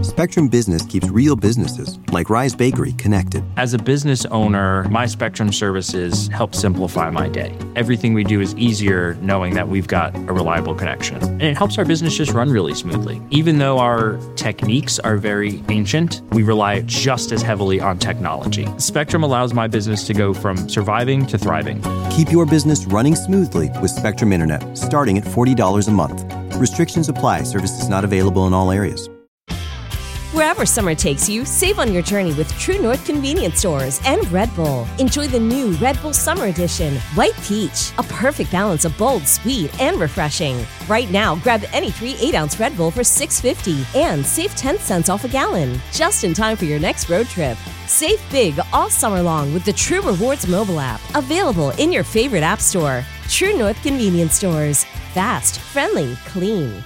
Spectrum Business keeps real businesses, like Rise Bakery, connected. As a business owner, my Spectrum services help simplify my day. Everything we do is easier knowing that we've got a reliable connection. And it helps our business just run really smoothly. Even though our techniques are very ancient, we rely just as heavily on technology. Spectrum allows my business to go from surviving to thriving. Keep your business running smoothly with Spectrum Internet, starting at $40 a month. Restrictions apply. Services not available in all areas. Wherever summer takes you, save on your journey with True North convenience stores and Red Bull. Enjoy the new Red Bull Summer Edition, White Peach, a perfect balance of bold, sweet, and refreshing. Right now, grab any 3 8-ounce Red Bull for $6.50 and save 10 cents off a gallon, just in time for your next road trip. Save big all summer long with the True Rewards mobile app, available in your favorite app store. True North convenience stores. Fast, friendly, clean.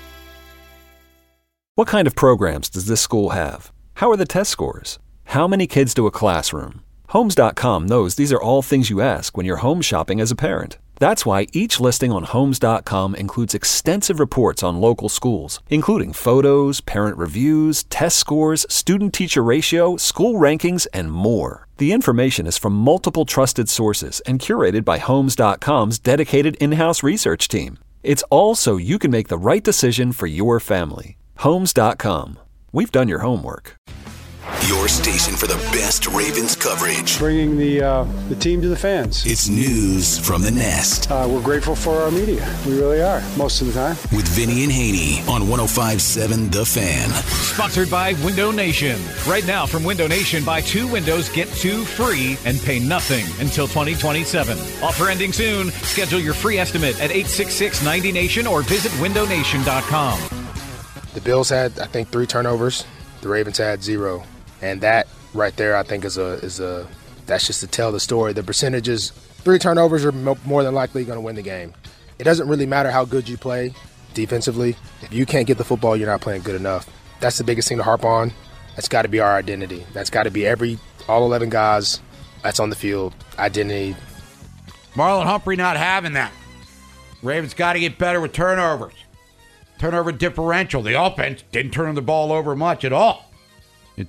What kind of programs does this school have? How are the test scores? How many kids to a classroom? Homes.com knows these are all things you ask when you're home shopping as a parent. That's why each listing on Homes.com includes extensive reports on local schools, including photos, parent reviews, test scores, student-teacher ratio, school rankings, and more. The information is from multiple trusted sources and curated by Homes.com's dedicated in-house research team. It's all so you can make the right decision for your family. Homes.com. We've done your homework. Your station for the best Ravens coverage. Bringing the team to the fans. It's news from the Nest. We're grateful for our media. We really are, most of the time. With Vinny and Haney on 105.7 The Fan. Sponsored by Window Nation. Right now from Window Nation, buy 2 windows, get 2 free, and pay nothing until 2027. Offer ending soon. Schedule your free estimate at 866-90Nation or visit windownation.com. The Bills had, I think, 3 turnovers. The Ravens had 0. And that right there, I think, is that's just to tell the story. The percentages, 3 turnovers are more than likely going to win the game. It doesn't really matter how good you play defensively. If you can't get the football, you're not playing good enough. That's the biggest thing to harp on. That's got to be our identity. That's got to be all 11 guys that's on the field. Identity. Marlon Humphrey not having that. Ravens got to get better with turnovers. Turnover differential. The offense didn't turn the ball over much at all in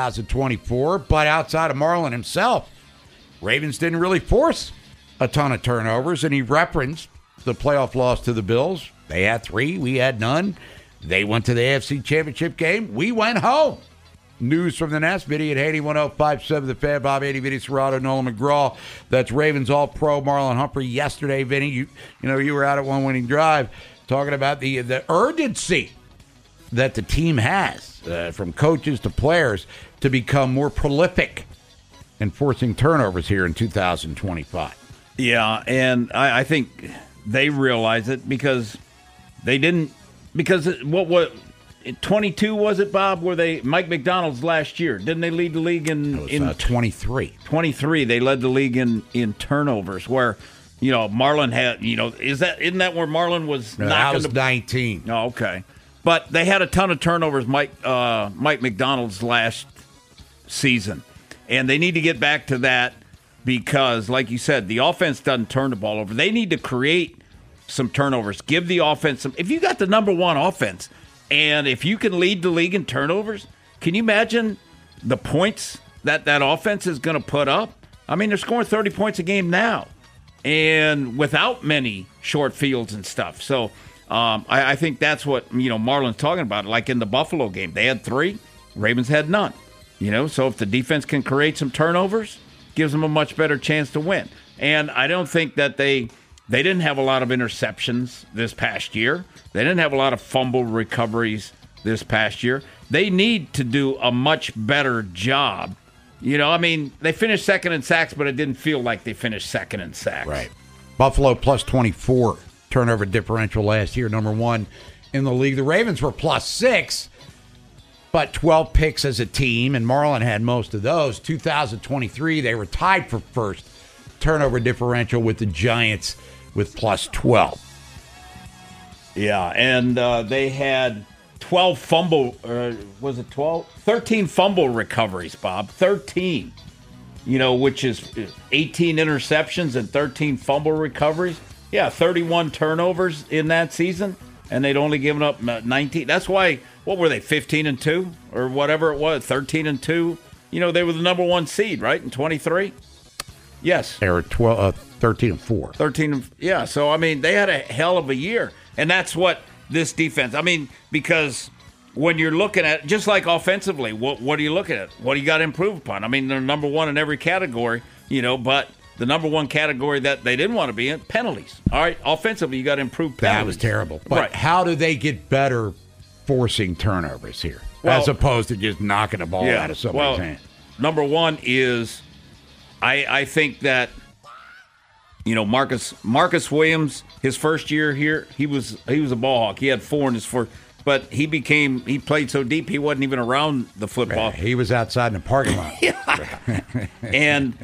2024, but outside of Marlon himself, Ravens didn't really force a ton of turnovers, and he referenced the playoff loss to the Bills. They had 3, we had none. They went to the AFC Championship game. We went home. News from the Nest. Vinny and Haney, 105.7 The Fan. Bob Haney, Vinny Serrato, Nolan McGraw. That's Ravens All-Pro Marlon Humphrey yesterday. Vinny, you were out at one winning drive. Talking about the urgency that the team has, from coaches to players, to become more prolific in forcing turnovers here in 2025. Yeah, and I think they realize it because they didn't. Because what 22 was it, Bob? Were they Mike McDonald's last year? Didn't they lead the league in 23? 23. They led the league in turnovers, where. Marlon had, isn't that where Marlon was? No, that was 19. Oh, okay. But they had a ton of turnovers, Mike McDonald's last season. And they need to get back to that because, like you said, the offense doesn't turn the ball over. They need to create some turnovers. Give the offense some. If you got the number 1 offense, and if you can lead the league in turnovers, can you imagine the points that offense is going to put up? I mean, they're scoring 30 points a game now. And without many short fields and stuff. So I think that's what, Marlon's talking about. Like in the Buffalo game, they had 3, Ravens had none. So if the defense can create some turnovers, gives them a much better chance to win. And I don't think that they didn't have a lot of interceptions this past year. They didn't have a lot of fumble recoveries this past year. They need to do a much better job. They finished second in sacks, but it didn't feel like they finished second in sacks. Right. Buffalo plus 24 turnover differential last year, number 1 in the league. The Ravens were plus 6, but 12 picks as a team, and Marlon had most of those. 2023, they were tied for first turnover differential with the Giants with plus 12. Yeah, and they had 12 fumble, was it 12? 13 fumble recoveries, Bob. 13, which is 18 interceptions and 13 fumble recoveries. Yeah, 31 turnovers in that season. and they'd only given up 19. That's why, what were they, 15-2 or whatever it was, 13-2? You know, they were the number 1 seed, right, in 23? Yes. They were 13-4. Yeah, so, I mean, they had a hell of a year. And that's what this defense, I mean, because when you're looking at, just like offensively, what are you looking at? What do you got to improve upon? I mean, they're number 1 in every category, you know, but the number 1 category that they didn't want to be in, penalties. All right, offensively, you got to improve penalties. That was terrible. But how do they get better forcing turnovers here, as opposed to just knocking the ball out of somebody's hand? Number 1 is, I think that, you know, Marcus Williams, his first year here, he was a ball hawk. He had 4 in his first, but he played so deep he wasn't even around the football. Right. He was outside in the parking lot. And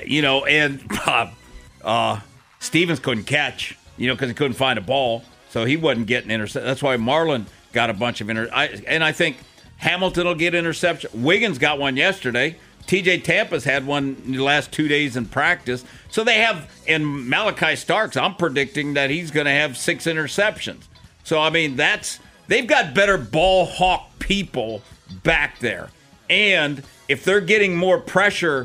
Stevens couldn't catch, you know, because he couldn't find a ball, so he wasn't getting intercepted. That's why Marlon got a bunch of and I think Hamilton will get interception. Wiggins got one yesterday. T.J. Tampa's had one in the last 2 days in practice. So they have, and Malachi Starks, I'm predicting that he's going to have 6 interceptions. So, I mean, they've got better ball hawk people back there. And if they're getting more pressure,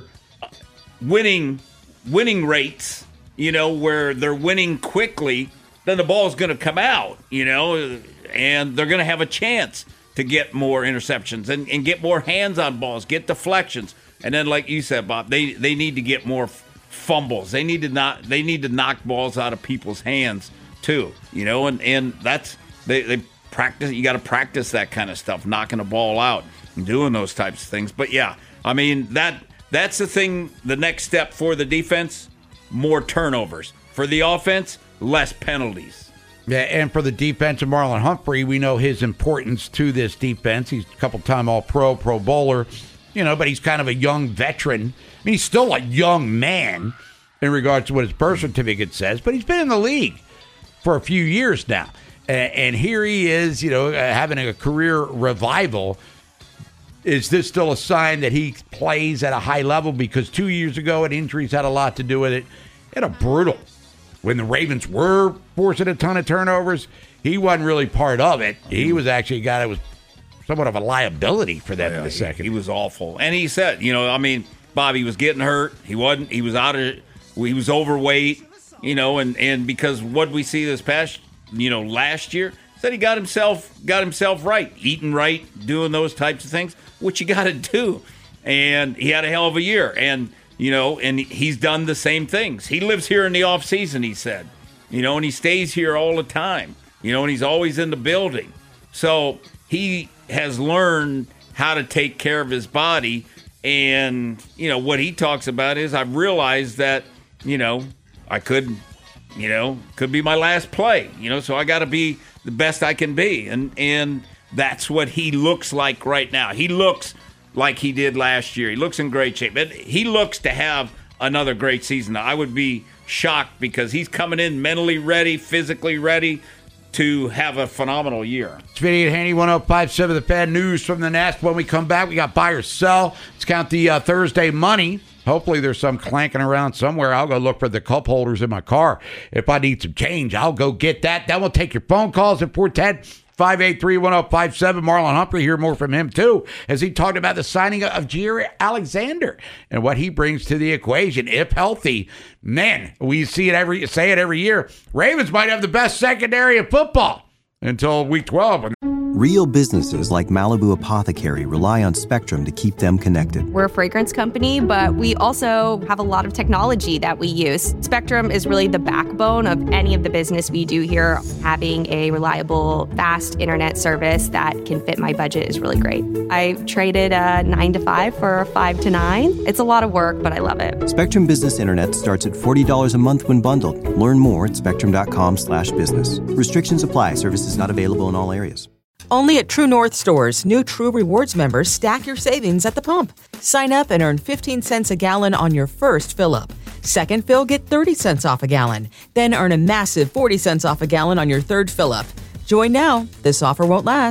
winning rates, you know, where they're winning quickly, then the ball's going to come out, you know, and they're going to have a chance to get more interceptions and get more hands on balls, get deflections. And then, like you said, Bob, they need to get more fumbles. They need to knock balls out of people's hands too, you know. And that's they practice. You got to practice that kind of stuff, knocking a ball out and doing those types of things. But yeah, I mean that's the thing. The next step for the defense: more turnovers. For the offense, less penalties. Yeah, and for the defense of Marlon Humphrey, we know his importance to this defense. He's a couple-time All-Pro, Pro Bowler. You know, but he's kind of a young veteran. I mean, he's still a young man in regards to what his birth certificate says, but he's been in the league for a few years now. And here he is, you know, having a career revival. Is this still a sign that he plays at a high level? Because 2 years ago, and injuries had a lot to do with it. It had a brutal. When the Ravens were forcing a ton of turnovers, he wasn't really part of it. He was actually a guy that was somewhat of a liability for them in the second. He was awful. And he said, you know, I mean, Bobby was getting hurt. He was overweight, you know, and because what we see this past, you know, last year, said he got himself right, eating right, doing those types of things, which you got to do. And he had a hell of a year. And, you know, and he's done the same things. He lives here in the off season, he said, you know, and he stays here all the time, you know, and he's always in the building. So he has learned how to take care of his body. And, you know, what he talks about is I've realized that, you know, I could be my last play, you know, so I got to be the best I can be. And that's what he looks like right now. He looks like he did last year. He looks in great shape. But he looks to have another great season. I would be shocked because he's coming in mentally ready, physically ready to have a phenomenal year. It's Vinny and Haney, 105.7 The Fan. News from the Nest. When we come back, we got buy or sell. Let's count the Thursday money. Hopefully there's some clanking around somewhere. I'll go look for the cup holders in my car. If I need some change, I'll go get that. Then we'll take your phone calls at 410-583-1057. Marlon Humphrey, hear more from him, too, as he talked about the signing of Jaire Alexander and what he brings to the equation. If healthy, man, we say it every year. Ravens might have the best secondary in football until week 12. Real businesses like Malibu Apothecary rely on Spectrum to keep them connected. We're a fragrance company, but we also have a lot of technology that we use. Spectrum is really the backbone of any of the business we do here. Having a reliable, fast internet service that can fit my budget is really great. I traded a 9 to 5 for a 5 to 9. It's a lot of work, but I love it. Spectrum Business Internet starts at $40 a month when bundled. Learn more at spectrum.com/business. Restrictions apply. Services not available in all areas. Only at True North stores, new True Rewards members stack your savings at the pump. Sign up and earn 15 cents a gallon on your first fill-up. Second fill, get 30 cents off a gallon. Then earn a massive 40 cents off a gallon on your third fill-up. Join now. This offer won't last.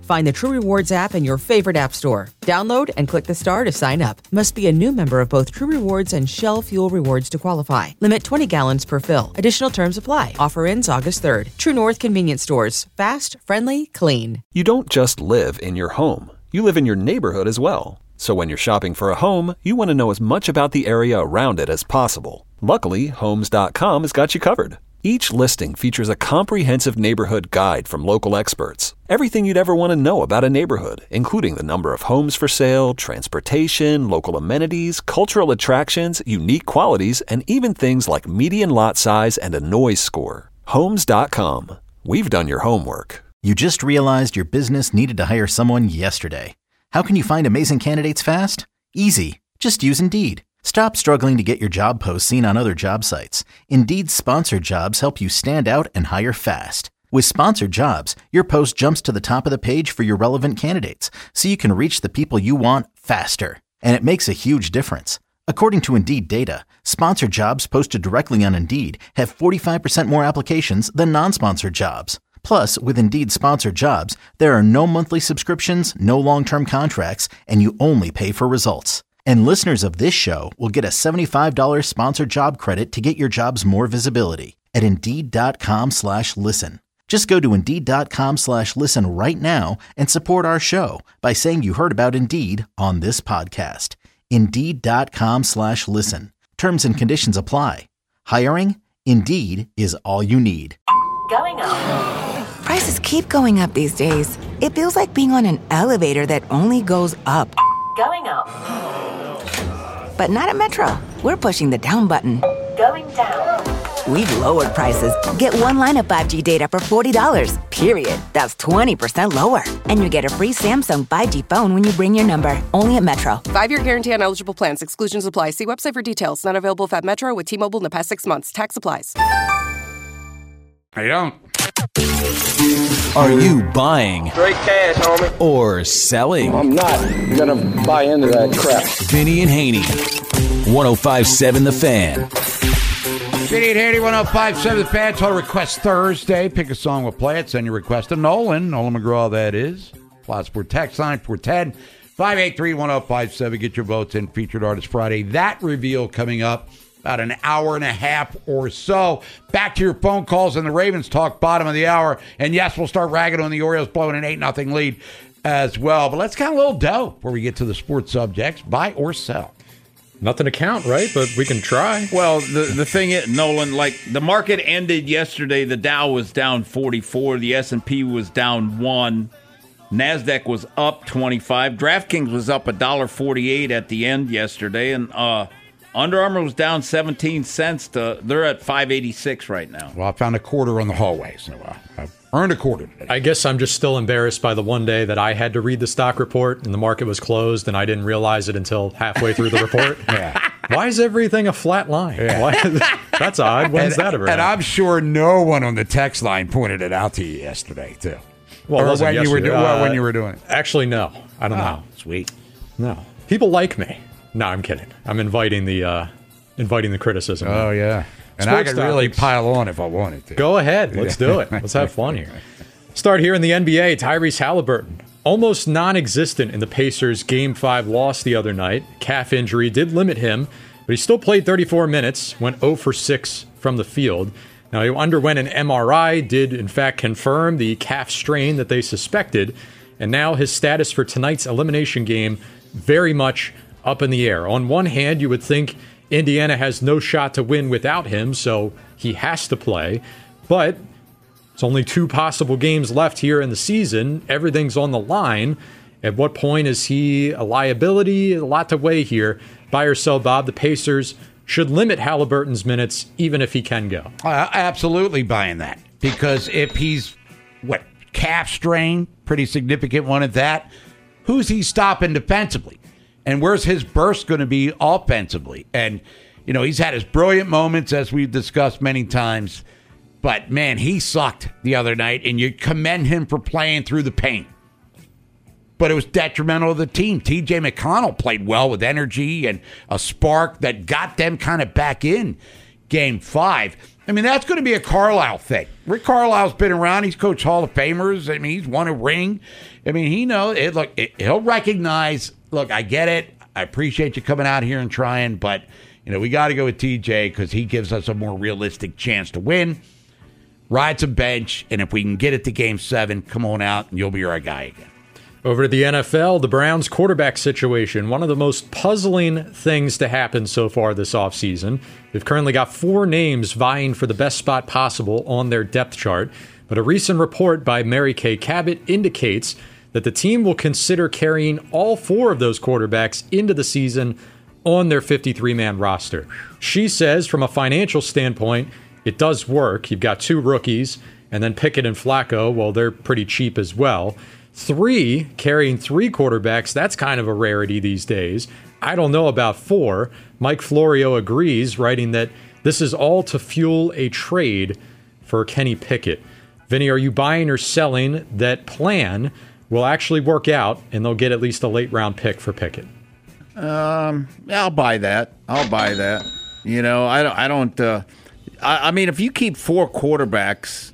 Find the True Rewards app in your favorite app store. Download and click the star to sign up. Must be a new member of both True Rewards and Shell Fuel Rewards to qualify. Limit 20 gallons per fill. Additional terms apply. Offer ends August 3rd. True North Convenience Stores. Fast, friendly, clean. You don't just live in your home. You live in your neighborhood as well. So when you're shopping for a home, you want to know as much about the area around it as possible. Luckily, Homes.com has got you covered. Each listing features a comprehensive neighborhood guide from local experts. Everything you'd ever want to know about a neighborhood, including the number of homes for sale, transportation, local amenities, cultural attractions, unique qualities, and even things like median lot size and a noise score. Homes.com. We've done your homework. You just realized your business needed to hire someone yesterday. How can you find amazing candidates fast? Easy. Just use Indeed. Stop struggling to get your job posts seen on other job sites. Indeed's sponsored jobs help you stand out and hire fast. With sponsored jobs, your post jumps to the top of the page for your relevant candidates, so you can reach the people you want faster. And it makes a huge difference. According to Indeed data, sponsored jobs posted directly on Indeed have 45% more applications than non-sponsored jobs. Plus, with Indeed sponsored jobs, there are no monthly subscriptions, no long-term contracts, and you only pay for results. And listeners of this show will get a $75 sponsored job credit to get your jobs more visibility at Indeed.com/listen. Just go to Indeed.com/listen right now and support our show by saying you heard about Indeed on this podcast. Indeed.com/listen. Terms and conditions apply. Hiring? Indeed is all you need. Going up. Prices keep going up these days. It feels like being on an elevator that only goes up. Going up. But not at Metro. We're pushing the down button. Going down. We've lowered prices. Get one line of 5G data for $40, period. That's 20% lower. And you get a free Samsung 5G phone when you bring your number. Only at Metro. 5-year guarantee on eligible plans. Exclusions apply. See website for details. Not available at Metro with T-Mobile in the past 6 months. Tax applies. I don't. Are you buying? Straight cash, homie. Or selling? I'm not going to buy into that crap. Vinny and Haney. 105.7 The Fan. Vinny and Haney, 105.7 The Fan. Total Request Thursday. Pick a song, we'll play it. Send your request to Nolan McGraw, that is. Plus, we're text line 410-583-1057. Get your votes in. Featured Artist Friday. That reveal coming up. About an hour and a half or so. Back to your phone calls and the Ravens talk bottom of the hour. And yes, we'll start ragging on the Orioles blowing an 8-0 lead as well. But let's count a little dough before we get to the sports subjects. Buy or sell. Nothing to count, right? But we can try. Well, the thing is, Nolan, like the market ended yesterday. The Dow was down 44. The S&P was down 1. NASDAQ was up 25. DraftKings was up $1.48 at the end yesterday. And Under Armour was down 17 cents. They're at $5.86 right now. Well, I found a quarter on the hallway, so I've earned a quarter today. I guess I'm just still embarrassed by the one day that I had to read the stock report and the market was closed and I didn't realize it until halfway through the report. Yeah. Why is everything a flat line? Yeah. That's odd. When's that ever And I'm sure no one on the text line pointed it out to you yesterday, too. Well, or when you were doing it. Actually, no. I don't know. Sweet. No. People like me. No, I'm kidding. I'm inviting the criticism. Oh, yeah. And I could really pile on if I wanted to. Go ahead. Let's do it. Let's have fun here. Start here in the NBA. Tyrese Halliburton, almost non-existent in the Pacers' Game 5 loss the other night. Calf injury did limit him, but he still played 34 minutes, went 0 for 6 from the field. Now, he underwent an MRI, did in fact confirm the calf strain that they suspected, and now his status for tonight's elimination game very much up in the air. On one hand, you would think Indiana has no shot to win without him, so he has to play. But it's only 2 possible games left here in the season. Everything's on the line. At what point is he a liability? A lot to weigh here. Buy or sell, Bob. The Pacers should limit Halliburton's minutes, even if he can go. Absolutely buying that. Because if he's, calf strain, pretty significant one at that, who's he stopping defensively? And where's his burst going to be offensively? And, he's had his brilliant moments, as we've discussed many times. But, man, he sucked the other night, and you commend him for playing through the pain. But it was detrimental to the team. T.J. McConnell played well with energy and a spark that got them kind of back in Game 5. I mean, that's going to be a Carlisle thing. Rick Carlisle's been around. He's coached Hall of Famers. I mean, he's won a ring. I mean, he knows it. Look, he'll recognize, look, I get it. I appreciate you coming out here and trying, but, we got to go with TJ because he gives us a more realistic chance to win. Ride some bench, and if we can get it to Game 7, come on out, and you'll be our guy again. Over to the NFL, the Browns quarterback situation, one of the most puzzling things to happen so far this offseason. They've currently got 4 names vying for the best spot possible on their depth chart, but a recent report by Mary Kay Cabot indicates that the team will consider carrying all 4 of those quarterbacks into the season on their 53-man roster. She says from a financial standpoint, it does work. You've got 2 rookies, and then Pickett and Flacco, well, they're pretty cheap as well. 3, carrying 3 quarterbacks, that's kind of a rarity these days. I don't know about 4. Mike Florio agrees, writing that this is all to fuel a trade for Kenny Pickett. Vinny, are you buying or selling that plan will actually work out and they'll get at least a late-round pick for Pickett? I'll buy that. I mean, if you keep 4 quarterbacks,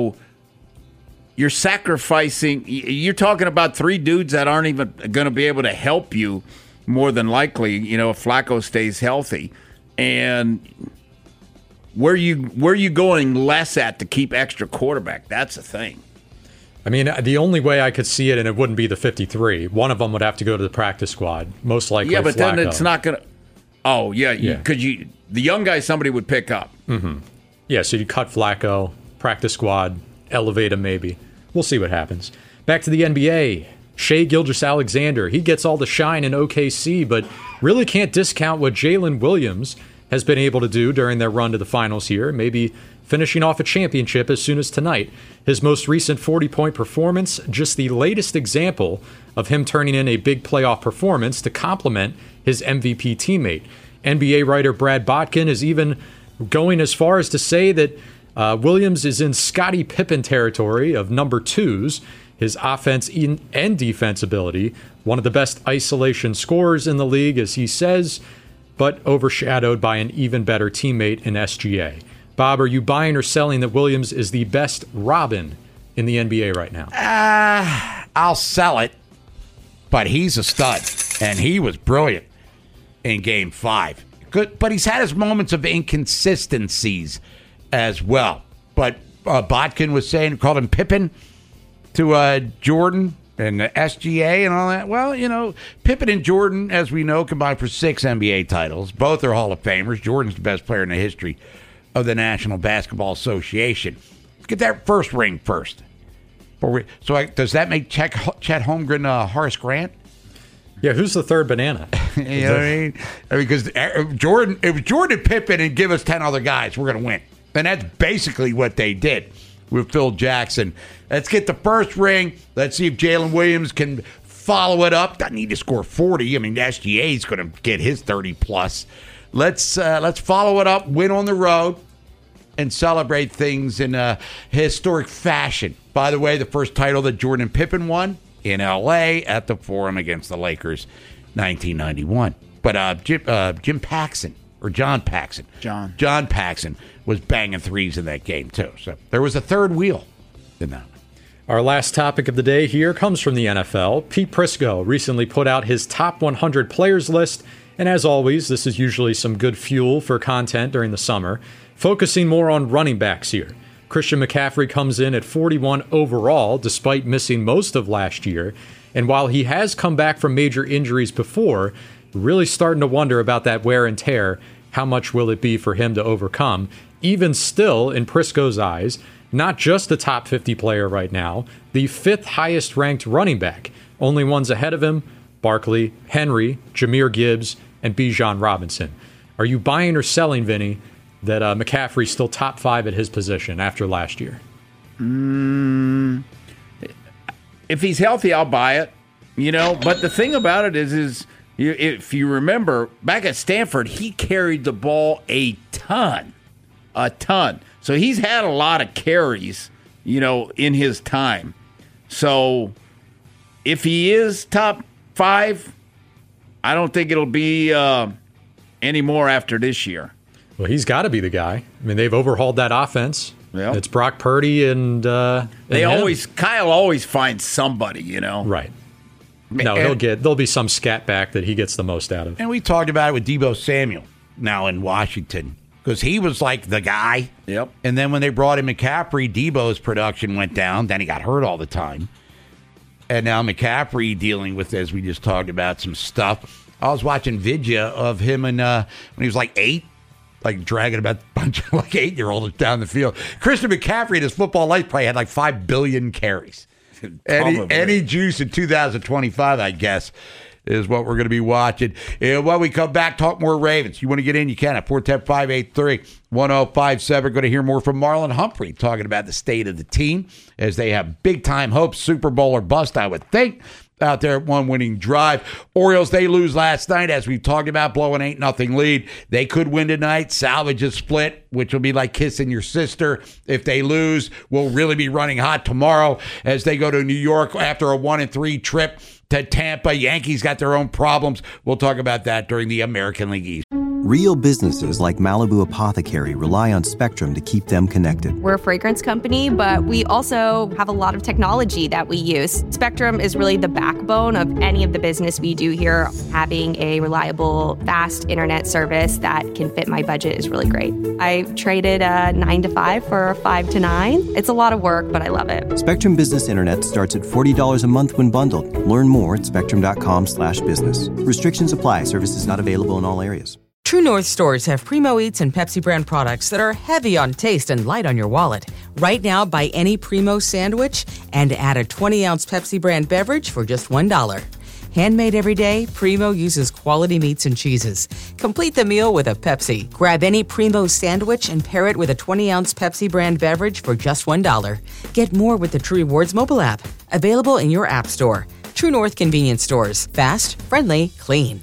you're sacrificing. You're talking about 3 dudes that aren't even going to be able to help you, more than likely. If Flacco stays healthy, and where you going less at to keep extra quarterback? That's the thing. I mean, the only way I could see it, and it wouldn't be the 53. One of them would have to go to the practice squad, most likely. Yeah, but Flacco. Then it's not going to. Oh yeah, because the young guy somebody would pick up. Mm-hmm. Yeah, so you cut Flacco, practice squad, elevate him maybe. We'll see what happens. Back to the NBA. Shai Gilgeous-Alexander, he gets all the shine in OKC, but really can't discount what Jalen Williams has been able to do during their run to the finals here, maybe finishing off a championship as soon as tonight. His most recent 40-point performance, just the latest example of him turning in a big playoff performance to complement his MVP teammate. NBA writer Brad Botkin is even going as far as to say that Williams is in Scottie Pippen territory of number 2s, his offense and defense ability, one of the best isolation scorers in the league, as he says, but overshadowed by an even better teammate in SGA. Bob, are you buying or selling that Williams is the best Robin in the NBA right now? I'll sell it, but he's a stud, and he was brilliant in Game 5. Good, but he's had his moments of inconsistencies as well. But Botkin was saying, called him Pippen to Jordan and the SGA and all that. Well, Pippen and Jordan, as we know, combined for 6 NBA titles. Both are Hall of Famers. Jordan's the best player in the history of the National Basketball Association. Let's get that first ring first. Does that make Chet Holmgren Horace Grant? Yeah, who's the third banana? You know what I mean? Because Jordan, if Jordan and Pippen and give us 10 other guys, we're going to win. And that's basically what they did with Phil Jackson. Let's get the first ring. Let's see if Jalen Williams can follow it up. Doesn't need to score 40. I mean, SGA is going to get his 30-plus. Let's follow it up, win on the road, and celebrate things in a historic fashion. By the way, the first title that Jordan and Pippen won in L.A. at the Forum against the Lakers, 1991. But John Paxson was banging threes in that game, too. So there was a third wheel in that one. Our last topic of the day here comes from the NFL. Pete Prisco recently put out his top 100 players list, and as always, this is usually some good fuel for content during the summer, focusing more on running backs here. Christian McCaffrey comes in at 41 overall, despite missing most of last year, and while he has come back from major injuries before, really starting to wonder about that wear and tear. How much will it be for him to overcome? Even still, in Prisco's eyes, not just a top 50 player right now, the 5th highest ranked running back. Only ones ahead of him, Barkley, Henry, Jahmyr Gibbs, and Bijan Robinson. Are you buying or selling, Vinny, that McCaffrey's still top 5 at his position after last year? If he's healthy, I'll buy it. But the thing about it is if you remember, back at Stanford, he carried the ball a ton. So he's had a lot of carries, in his time. So if he is top 5, I don't think it'll be any more after this year. Well, he's got to be the guy. I mean, they've overhauled that offense. Yep. It's Brock Purdy and Kyle always finds somebody, Right. No, there'll be some scat back that he gets the most out of. And we talked about it with Deebo Samuel now in Washington because he was like the guy. Yep. And then when they brought in McCaffrey, Deebo's production went down. Then he got hurt all the time. And now McCaffrey dealing with, as we just talked about, some stuff. I was watching video of him when he was like 8, like dragging about a bunch of like 8-year-olds down the field. Christian McCaffrey in his football life play had like 5 billion carries. Any juice in 2025, I guess, is what we're going to be watching. And when we come back, talk more Ravens. You want to get in, you can at 410-583-1057. Going to hear more from Marlon Humphrey talking about the state of the team as they have big-time hopes, Super Bowl or bust, I would think, out there at one winning drive. Orioles, they lose last night, as we've talked about, blowing 8-0 lead. They could win tonight, salvage a split, which will be like kissing your sister. If they lose, we'll really be running hot tomorrow as they go to New York after a 1-3 trip to Tampa. Yankees got their own problems. We'll talk about that during the American League East. Real businesses like Malibu Apothecary rely on Spectrum to keep them connected. We're a fragrance company, but we also have a lot of technology that we use. Spectrum is really the backbone of any of the business we do here. Having a reliable, fast internet service that can fit my budget is really great. I traded a 9 to 5 for a 5 to 9. It's a lot of work, but I love it. Spectrum Business Internet starts at $40 a month when bundled. Learn more at spectrum.com/business. Restrictions apply. Services not available in all areas. True North stores have Primo Eats and Pepsi brand products that are heavy on taste and light on your wallet. Right now, buy any Primo sandwich and add a 20-ounce Pepsi brand beverage for just $1. Handmade every day, Primo uses quality meats and cheeses. Complete the meal with a Pepsi. Grab any Primo sandwich and pair it with a 20-ounce Pepsi brand beverage for just $1. Get more with the True Rewards mobile app. Available in your app store. True North convenience stores. Fast, friendly, clean.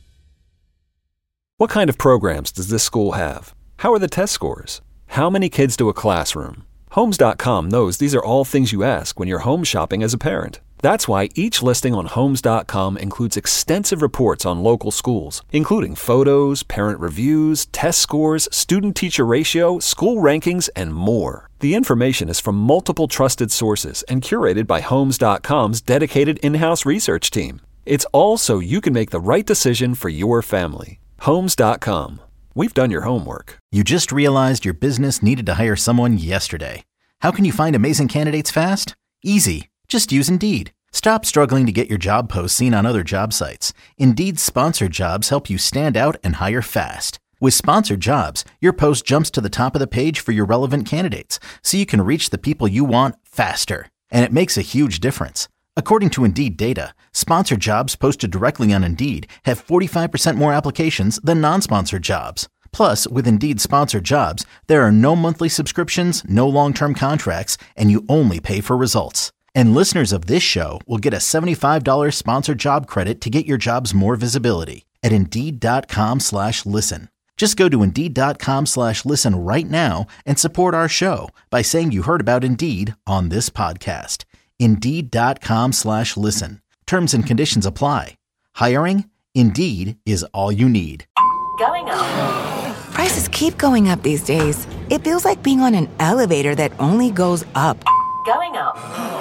What kind of programs does this school have? How are the test scores? How many kids do a classroom? Homes.com knows these are all things you ask when you're home shopping as a parent. That's why each listing on Homes.com includes extensive reports on local schools, including photos, parent reviews, test scores, student-teacher ratio, school rankings, and more. The information is from multiple trusted sources and curated by Homes.com's dedicated in-house research team. It's all so you can make the right decision for your family. Homes.com. We've done your homework. You just realized your business needed to hire someone yesterday. How can you find amazing candidates fast? Easy. Just use Indeed. Stop struggling to get your job posts seen on other job sites. Indeed's sponsored jobs help you stand out and hire fast. With sponsored jobs, your post jumps to the top of the page for your relevant candidates, so you can reach the people you want faster. And it makes a huge difference. According to Indeed data, sponsored jobs posted directly on Indeed have 45% more applications than non-sponsored jobs. Plus, with Indeed sponsored jobs, there are no monthly subscriptions, no long-term contracts, and you only pay for results. And listeners of this show will get a $75 sponsored job credit to get your jobs more visibility at Indeed.com/listen. Just go to Indeed.com/listen right now and support our show by saying you heard about Indeed on this podcast. Indeed.com/listen. Terms and conditions apply. Hiring? Indeed is all you need. Going up. Prices keep going up these days. It feels like being on an elevator that only goes up. Going up.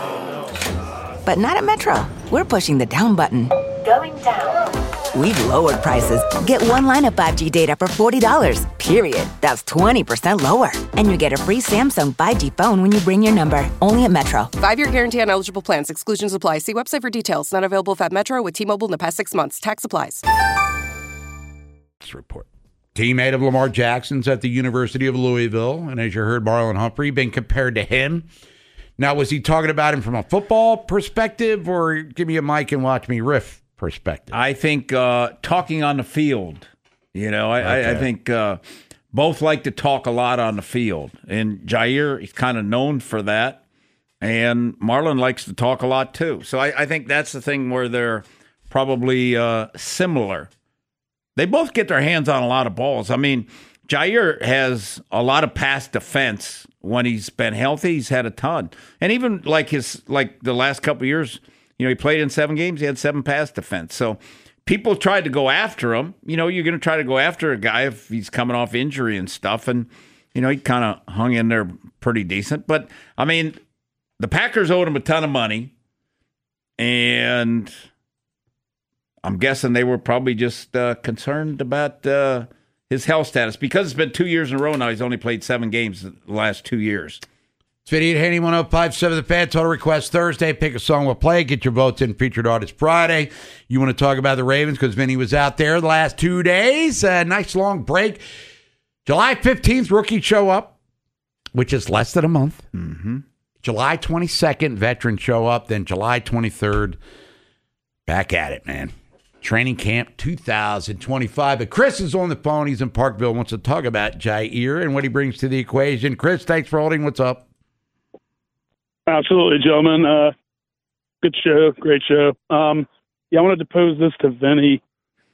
But not at Metro. We're pushing the down button. Going down. We've lowered prices. Get one line of 5G data for $40, period. That's 20% lower. And you get a free Samsung 5G phone when you bring your number. Only at Metro. 5-year guarantee on eligible plans. Exclusions apply. See website for details. Not available at Metro with T-Mobile in the past 6 months. Tax applies. Report. Teammate of Lamar Jackson's at the University of Louisville. And as you heard, Marlon Humphrey being compared to him. Now, was he talking about him from a football perspective or give me a mic and watch me riff perspective? I think talking on the field. I think both like to talk a lot on the field. And Jair is kind of known for that. And Marlon likes to talk a lot too. So I think that's the thing where they're probably similar. They both get their hands on a lot of balls. I mean, Jair has a lot of pass defense. When he's been healthy, he's had a ton. And even like the last couple of years, he played in 7 games, he had 7 pass defense. So people tried to go after him. You know, you're going to try to go after a guy if he's coming off injury and stuff. And, you know, he kind of hung in there pretty decent. But, I mean, the Packers owed him a ton of money. And I'm guessing they were probably just concerned about his health status because it's been 2 years in a row now. He's only played 7 games the last 2 years. It's Vinny and Haney, 105.7 The Fan. Total Request Thursday. Pick a song, we'll play. Get your votes in. Featured Artist Friday. You want to talk about the Ravens because Vinny was out there the last 2 days. Nice long break. July 15th, rookie show up, which is less than a month. Mm-hmm. July 22nd, veteran show up. Then July 23rd, back at it, man. Training Camp 2025. But Chris is on the phone. He's in Parkville. Wants to talk about Jair and what he brings to the equation. Chris, thanks for holding. What's up? Absolutely, gentlemen. Good show. Great show. I wanted to pose this to Vinny.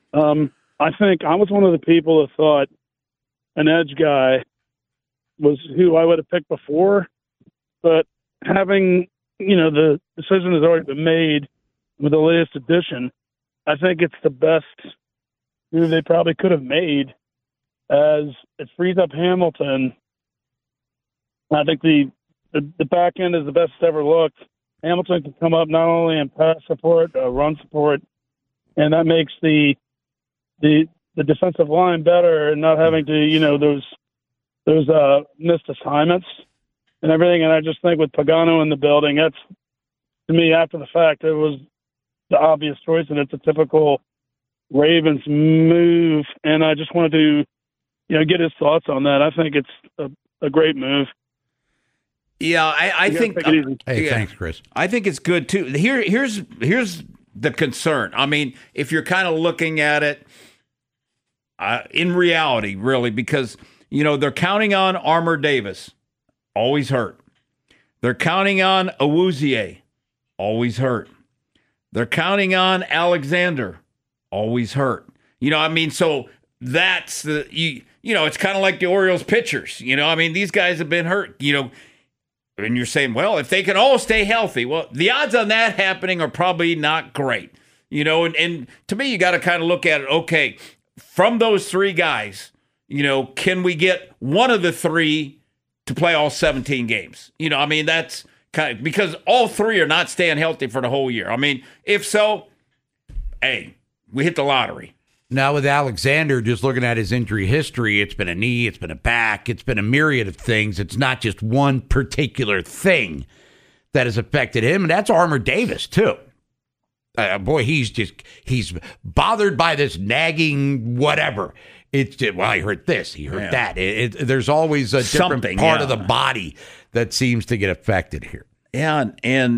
I think I was one of the people that thought an edge guy was who I would have picked before. But having, the decision has already been made with the latest edition, I think it's the best move they probably could have made, as it frees up Hamilton. I think the back end is the best it's ever looked. Hamilton can come up not only in pass support, run support, and that makes the defensive line better and not having to, those missed assignments and everything. And I just think with Pagano in the building, that's, to me, after the fact, it was the obvious choice, and it's a typical Ravens move. And I just wanted to, get his thoughts on that. I think it's a great move. Yeah, I think. Thanks, Chris. I think it's good too. Here's the concern. I mean, if you're kind of looking at it in reality, really, because they're counting on Armour Davis, always hurt. They're counting on Awuzie, always hurt. They're counting on Alexander, always hurt. So that's it's kind of like the Orioles pitchers. These guys have been hurt. And you're saying, well, if they can all stay healthy, well, the odds on that happening are probably not great. And to me, you got to kind of look at it. Okay, from those 3 guys, can we get one of the 3 to play all 17 games? That's kind of, because all 3 are not staying healthy for the whole year. If so, hey, we hit the lottery. Now with Alexander, just looking at his injury history, it's been a knee, it's been a back, it's been a myriad of things. It's not just one particular thing that has affected him, and that's Armour Davis too. Boy, he's bothered by this nagging whatever. It's just, well, he hurt this, he hurt that. There's always a different part of the body that seems to get affected here. Yeah,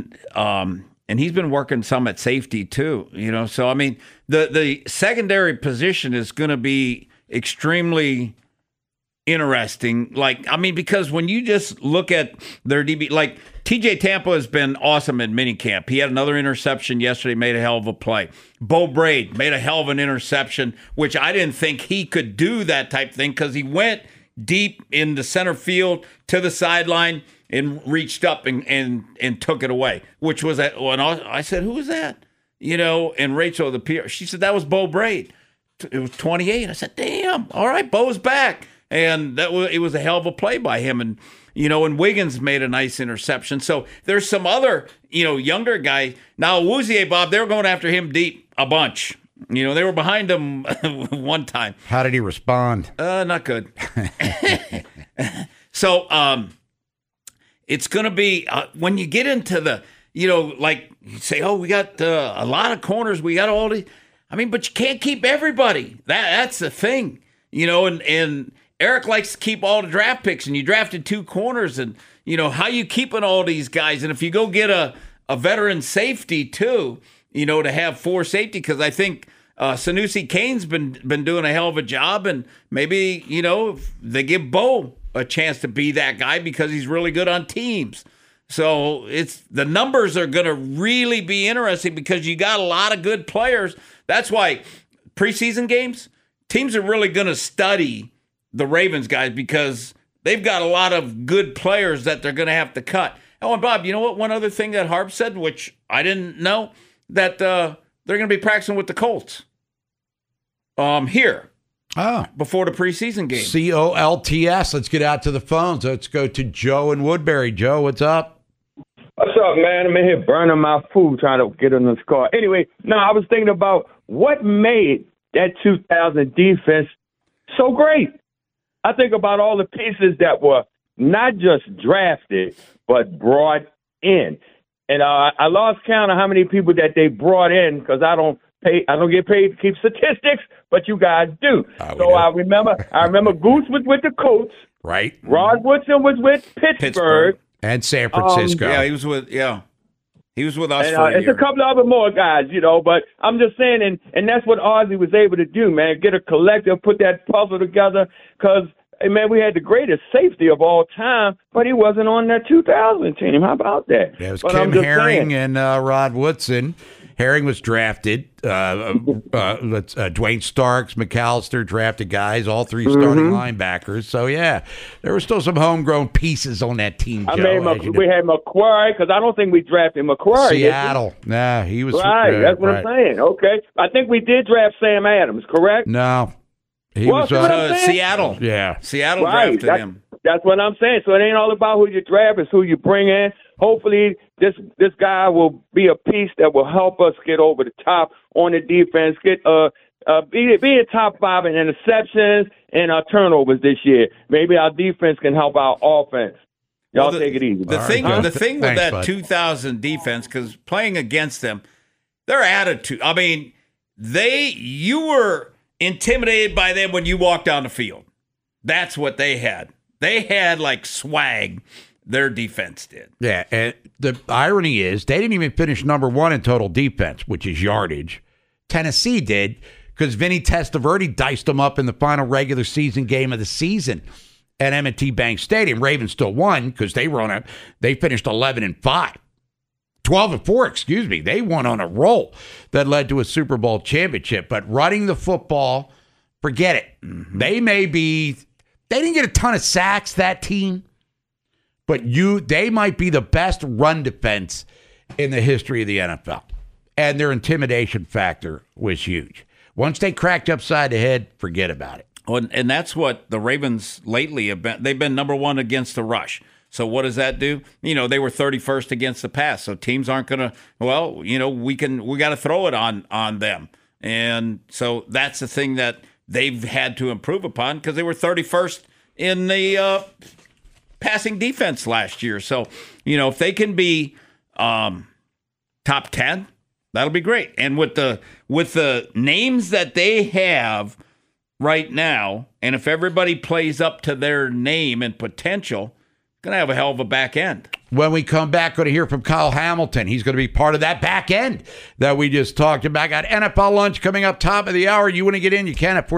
and he's been working some at safety too, So, the secondary position is going to be extremely interesting. Because when you just look at their DB, like TJ Tampa has been awesome in minicamp. He had another interception yesterday, made a hell of a play. Bo Braid made a hell of an interception, which I didn't think he could do that type of thing because he went deep in the center field to the sideline and reached up and took it away, which was when I said, who was that? And Rachel, the PR, she said, that was Bo Braid. It was 28. I said, damn, all right, Bo's back. And it was a hell of a play by him. And, and Wiggins made a nice interception. So there's some other, younger guy. Now, Awuzie, Bob, they were going after him deep a bunch. They were behind him one time. How did he respond? Not good. So, it's going to be, when you get into the, like you say, oh, we got a lot of corners. We got all these. But you can't keep everybody. That's the thing, and Eric likes to keep all the draft picks, and you drafted 2 corners, and, how you keeping all these guys? And if you go get a veteran safety too, to have 4 safety, because I think Sanusi Kane's been doing a hell of a job, and maybe, they give Bo a chance to be that guy because he's really good on teams. So the numbers are going to really be interesting because you got a lot of good players. That's why preseason games, teams are really going to study the Ravens guys because they've got a lot of good players that they're going to have to cut. Oh, and Bob, you know what? One other thing that Harp said, which I didn't know, that they're going to be practicing with the Colts. here. Oh. Before the preseason game. COLTS. Let's get out to the phones. Let's go to Joe in Woodbury. Joe, what's up? What's up, man? I'm in here burning my food trying to get in this car. Anyway, no, I was thinking about what made that 2000 defense so great. I think about all the pieces that were not just drafted, but brought in. And I lost count of how many people that they brought in because I don't get paid to keep statistics, but you guys do. So I remember Goose was with the Colts. Right. Rod Woodson was with Pittsburgh. And San Francisco. Yeah, he was with us And, for a it's year. a couple of other more guys, but I'm just saying, and that's what Ozzie was able to do, man, get a collective, put that puzzle together, because, hey, man, we had the greatest safety of all time, but he wasn't on that 2000 team. How about that? Yeah, it was But Kim I'm just Herring saying. and Rod Woodson. Herring was drafted. Dwayne Starks, McAllister drafted guys, all three starting linebackers. So, yeah, there were still some homegrown pieces on that team, Joe. We had McQuarrie, because I don't think we drafted McQuarrie. did we? Seattle. Nah, he was. Right, that's what right. I'm saying. Okay. I think we did draft Sam Adams, correct? No. He Well, was see what I'm saying? Seattle. Yeah. Seattle Right, drafted him. That's what I'm saying. So it ain't all about who you draft, it's who you bring in. Hopefully this guy will be a piece that will help us get over the top on the defense, get be a top 5 in interceptions and turnovers this year. Maybe our defense can help our offense. Y'all take it easy. The thing with that 2000 defense, because playing against them, their attitude. I mean, you were intimidated by them when you walked down the field. That's what they had. They had like swag. Their defense did. Yeah, and the irony is they didn't even finish number 1 in total defense, which is yardage. Tennessee did because Vinny Testaverde diced them up in the final regular season game of the season at M&T Bank Stadium. Ravens still won because they finished 11-5. 12-4, excuse me. They won on a roll that led to a Super Bowl championship. But running the football, forget it. They didn't get a ton of sacks, that team. But they might be the best run defense in the history of the NFL. And their intimidation factor was huge. Once they cracked upside the head, forget about it. Well, and that's what the Ravens lately have been. They've been number 1 against the rush. So what does that do? They were 31st against the pass. So teams aren't going to, we got to throw it on them. And so that's the thing that they've had to improve upon because they were 31st in the passing defense last year. So, if they can be top 10, that'll be great. And with the names that they have right now, and if everybody plays up to their name and potential, going to have a hell of a back end. When we come back, going to hear from Kyle Hamilton. He's going to be part of that back end that we just talked about. Got NFL lunch coming up top of the hour. You want to get in, you can at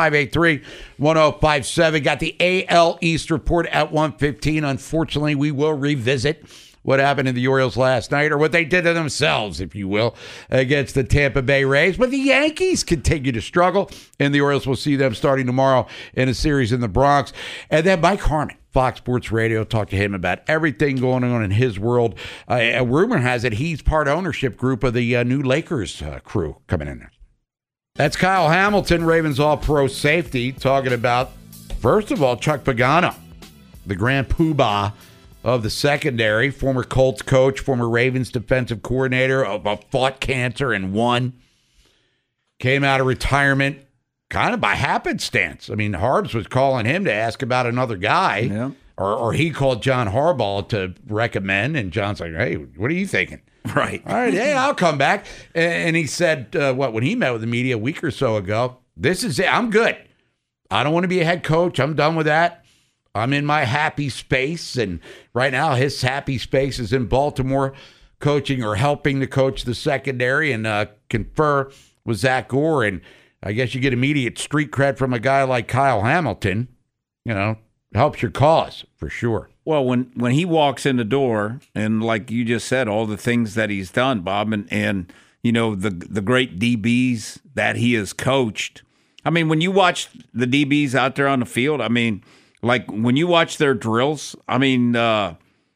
410-583-1057. Got the AL East report at 1:15. Unfortunately, we will revisit what happened to the Orioles last night, or what they did to themselves, if you will, against the Tampa Bay Rays. But the Yankees continue to struggle, and the Orioles will see them starting tomorrow in a series in the Bronx. And then Mike Harmon, Fox Sports Radio, talk to him about everything going on in his world. A rumor has it he's part ownership group of the new Lakers crew coming in there. That's Kyle Hamilton, Ravens All-Pro safety, talking about, first of all, Chuck Pagano, the grand poobah of the secondary, former Colts coach, former Ravens defensive coordinator, fought cancer and won. Came out of retirement kind of by happenstance. I mean, Harbs was calling him to ask about another guy, or he called John Harbaugh to recommend, and John's like, hey, what are you thinking? Right. All right, hey, I'll come back. And he said, when he met with the media a week or so ago, this is it. I'm good. I don't want to be a head coach. I'm done with that. I'm in my happy space, and right now his happy space is in Baltimore coaching or helping to coach the secondary and confer with Zach Gore. And I guess you get immediate street cred from a guy like Kyle Hamilton. Helps your cause for sure. Well, when he walks in the door, and like you just said, all the things that he's done, Bob, and the great DBs that he has coached. I mean, when you watch the DBs out there on the field, I mean, like when you watch their drills, I mean,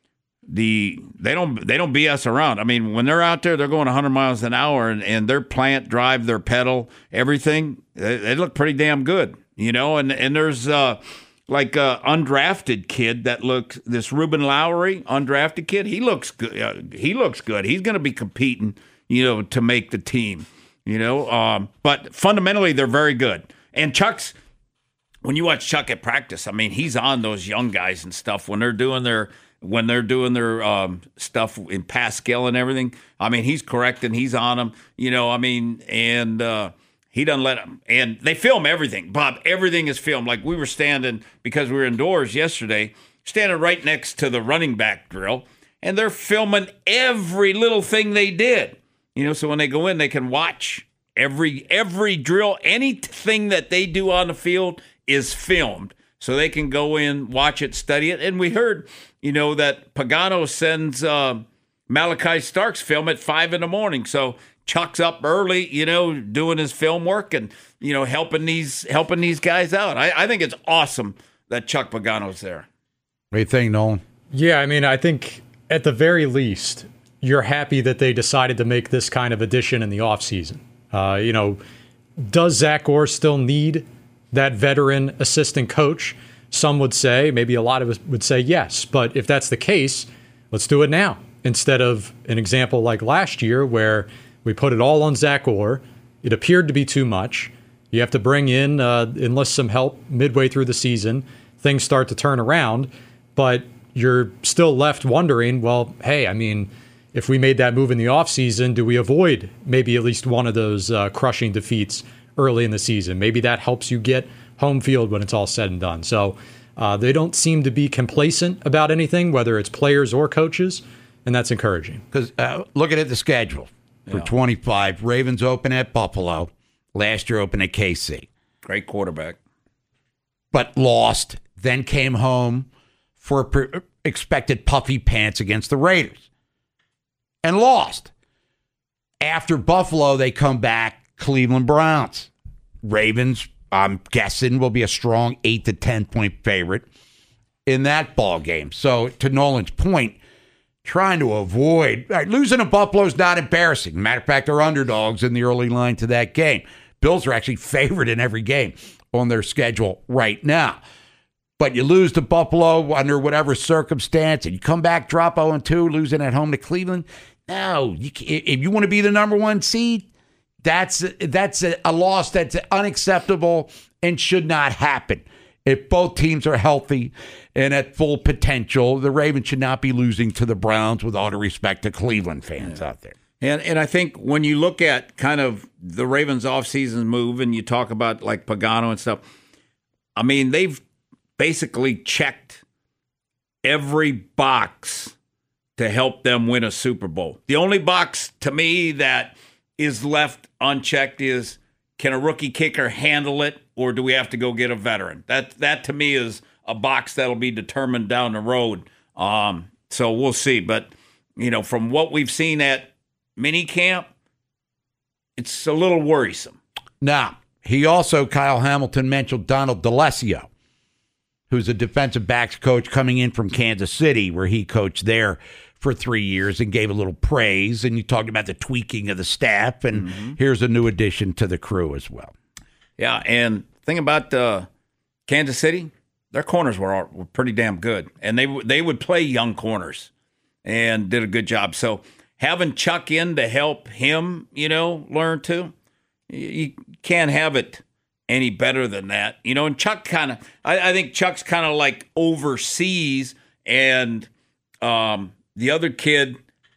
they don't BS around. I mean, when they're out there, they're going 100 miles an hour, and their plant, drive, their pedal, everything, they look pretty damn good, you know. And there's like a undrafted kid that looks, this Ruben Lowry, undrafted kid. He looks good. He's going to be competing, you know, to make the team, you know. But fundamentally, they're very good. And Chuck's, when you watch Chuck at practice, I mean, he's on those young guys and stuff when they're doing their stuff in Pascal and everything. I mean, he's correcting, he's on them, you know. I mean, and he doesn't let them. And they film everything, Bob. Everything is filmed. Like we were standing, because we were indoors yesterday, standing right next to the running back drill, and they're filming every little thing they did. You know, so when they go in, they can watch every drill, anything that they do on the field is filmed, so they can go in, watch it, study it. And we heard, you know, that Pagano sends Malachi Starks film at 5 a.m. So Chuck's up early, you know, doing his film work and, you know, helping these guys out. I think it's awesome that Chuck Pagano's there. What do you think, Nolan? Yeah, I mean, I think at the very least, you're happy that they decided to make this kind of addition in the offseason. You know, does Zach Orr still need that veteran assistant coach? Some would say, maybe a lot of us would say yes. But if that's the case, let's do it now. Instead of an example like last year where we put it all on Zach Orr. It appeared to be too much. You have to bring in, enlist some help midway through the season. Things start to turn around, but you're still left wondering, well, hey, I mean, if we made that move in the offseason, do we avoid maybe at least one of those crushing defeats early in the season? Maybe that helps you get home field when it's all said and done. So they don't seem to be complacent about anything, whether it's players or coaches, and that's encouraging. Because looking at the schedule for 25, Ravens open at Buffalo. Last year open at KC. Great quarterback. But lost, then came home for expected puffy pants against the Raiders. And lost. After Buffalo, they come back, Cleveland Browns. Ravens, I'm guessing, will be a strong 8 to 10 point favorite in that ball game. So, to Nolan's point, trying to avoid losing to Buffalo is not embarrassing. Matter of fact, they're underdogs in the early line to that game. Bills are actually favored in every game on their schedule right now. But you lose to Buffalo under whatever circumstance, and you come back, drop 0-2, losing at home to Cleveland. No, if you want to be the number one seed, that's a loss that's unacceptable and should not happen. If both teams are healthy and at full potential, the Ravens should not be losing to the Browns, with all due respect to Cleveland fans out there. And I think when you look at kind of the Ravens offseason move and you talk about like Pagano and stuff, I mean, they've basically checked every box to help them win a Super Bowl. The only box to me that is left unchecked is, can a rookie kicker handle it, or do we have to go get a veteran? That to me is a box that'll be determined down the road. So we'll see. But, you know, from what we've seen at minicamp, it's a little worrisome. Now, he also, Kyle Hamilton, mentioned Donald DeLessio, who's a defensive backs coach coming in from Kansas City, where he coached there for 3 years and gave a little praise. And you talked about the tweaking of the staff, and here's a new addition to the crew as well. Yeah, and the thing about Kansas City, their corners were pretty damn good. And they would play young corners and did a good job. So having Chuck in to help him, you know, learn too, you can't have it any better than that. You know, and Chuck kind of, I think Chuck's kind of like overseas, and the other kid,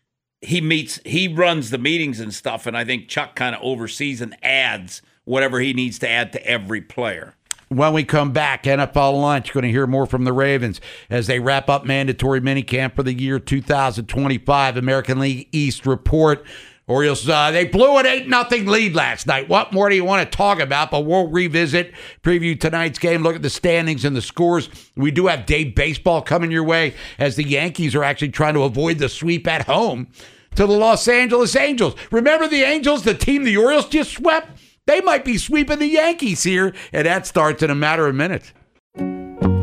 he runs the meetings and stuff, and I think Chuck kind of oversees and adds whatever he needs to add to every player. When we come back, NFL Lunch, going to hear more from the Ravens as they wrap up mandatory minicamp for the year 2025. American League East report. Orioles, they blew an 8-0 lead last night. What more do you want to talk about? But we'll revisit, preview tonight's game, look at the standings and the scores. We do have day baseball coming your way, as the Yankees are actually trying to avoid the sweep at home to the Los Angeles Angels. Remember the Angels, the team the Orioles just swept? They might be sweeping the Yankees here, and that starts in a matter of minutes.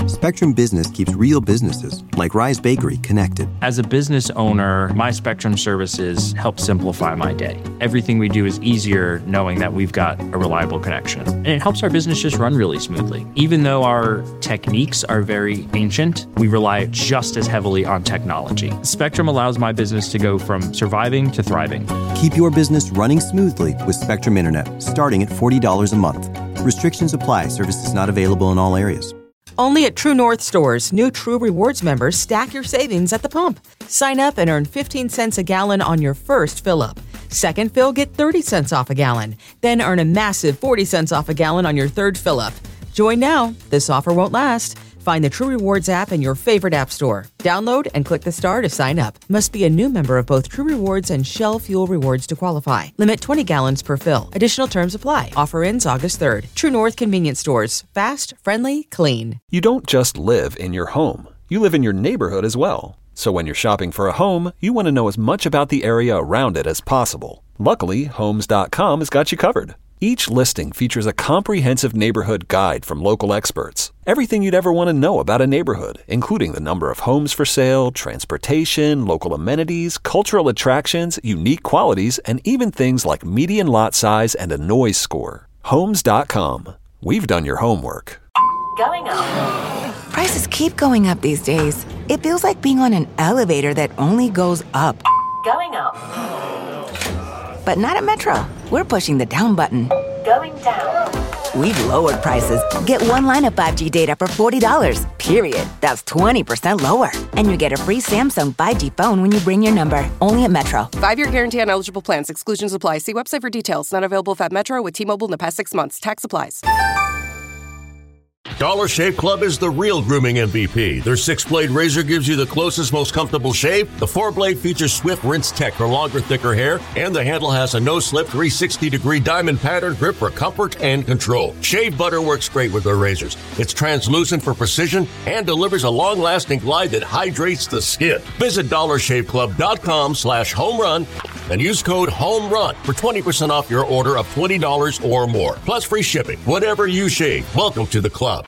Spectrum Business keeps real businesses, like Rise Bakery, connected. As a business owner, my Spectrum services help simplify my day. Everything we do is easier knowing that we've got a reliable connection. And it helps our business just run really smoothly. Even though our techniques are very ancient, we rely just as heavily on technology. Spectrum allows my business to go from surviving to thriving. Keep your business running smoothly with Spectrum Internet, starting at $40 a month. Restrictions apply. Services not available in all areas. Only at True North stores, new True Rewards members stack your savings at the pump. Sign up and earn 15 cents a gallon on your first fill-up. Second fill, get 30 cents off a gallon. Then earn a massive 40 cents off a gallon on your third fill-up. Join now. This offer won't last. Find the True Rewards app in your favorite app store. Download and click the star to sign up. Must be a new member of both True Rewards and Shell Fuel Rewards to qualify. Limit 20 gallons per fill. Additional terms apply. Offer ends August 3rd. True North Convenience Stores. Fast, friendly, clean. You don't just live in your home. You live in your neighborhood as well. So when you're shopping for a home, you want to know as much about the area around it as possible. Luckily, Homes.com has got you covered. Each listing features a comprehensive neighborhood guide from local experts. Everything you'd ever want to know about a neighborhood, including the number of homes for sale, transportation, local amenities, cultural attractions, unique qualities, and even things like median lot size and a noise score. Homes.com. We've done your homework. Going up. Prices keep going up these days. It feels like being on an elevator that only goes up. Going up. But not at Metro. We're pushing the down button. Going down. We've lowered prices. Get one line of 5G data for $40, period. That's 20% lower. And you get a free Samsung 5G phone when you bring your number. Only at Metro. 5-year guarantee on eligible plans. Exclusions apply. See website for details. Not available at Metro with T-Mobile in the past 6 months. Tax applies. Dollar Shave Club is the real grooming MVP. Their 6-blade razor gives you the closest, most comfortable shave. The 4-blade features swift rinse tech for longer, thicker hair. And the handle has a no-slip 360-degree diamond pattern grip for comfort and control. Shave butter works great with their razors. It's translucent for precision and delivers a long-lasting glide that hydrates the skin. Visit DollarShaveClub.com/homerun and use code HOMERUN for 20% off your order of $20 or more. Plus free shipping. Whatever you shave, welcome to the club.